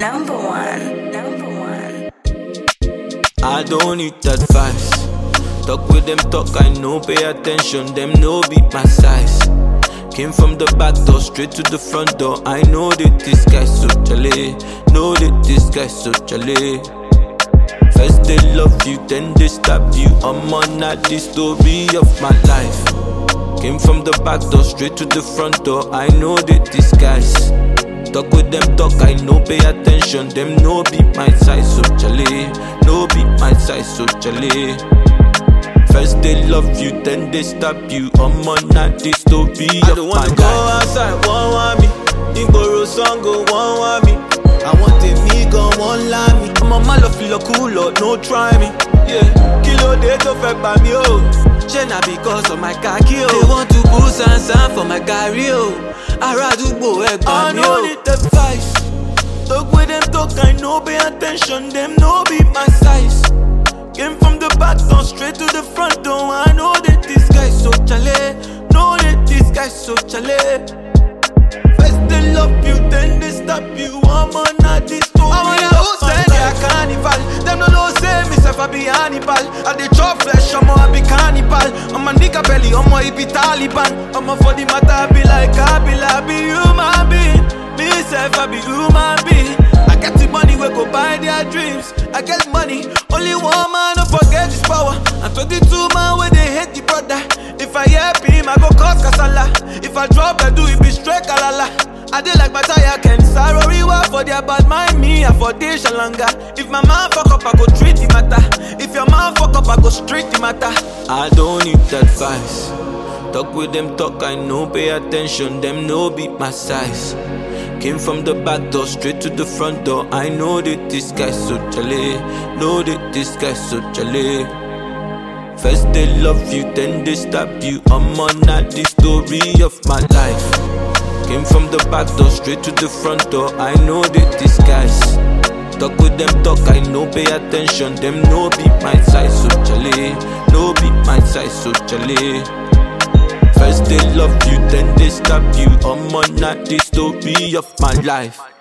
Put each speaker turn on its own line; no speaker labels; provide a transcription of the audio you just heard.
Number one.
I don't need advice. Talk with them, talk, I know, pay attention. Them no be my size. Came from the back door, straight to the front door. I know that this guy's so jolly. Know that this guy's so jolly. First they love you, then they stab you. I'm on at the story of my life. Came from the back door, straight to the front door. I know that this guy's. Talk with them, talk, I know, pay attention. Them no be my size, so jolly. No be my size, so jolly. First they love you, then they stab you. I'm on at the story of my life. I don't wanna go outside, one want me. Igboro song go, one want me. I want a nigga, one lie me. I'm a malo feel cool, no try me. Yeah, kilo day to fake by me, oh. Shena because of my khaki, oh. They want to put sand for my carry, oh. I don't need advice. Talk with them, talk, I know, pay attention. Them no be my size. Came from the back door, straight to the front door. I know that this guy's so jolly. Know that this guy's so jolly. First they love you, then they stop you. I'm on at this story. I wanna go say they are carnival. Them no know say myself I be Hannibal. I dey chop flesh, I be cannibal. I'm a nigga belly, I'm a be Taliban. I'm a for the matter, I be like Kabila. I be human being. Myself I be human being. I get the money, we go buy their dreams. I get money, only one man, don't forget his power. I'm 22 man where they hate the brother. If I help him, I go cause kasala. If I drop, I do it be straight kalala. I did like my tire can sorry for their bad mind me, I for this longer. If my man fuck up, I go treat the matter. If your man fuck up, I go straight the matter. I don't need advice. Talk with them, talk, I know, pay attention. Them no be my size. Came from the back door, straight to the front door. I know that this guy's so jolly. Know that this guy's so jolly. First they love you, then they stab you. I'm on at the story of my life. Came from the back door, straight to the front door. I know that this guy's. Talk with them, talk, I know, pay attention. Them no be my size, so jolly. No be my size, so jolly. First they love you, then they stab you. I'm on at the story of my life.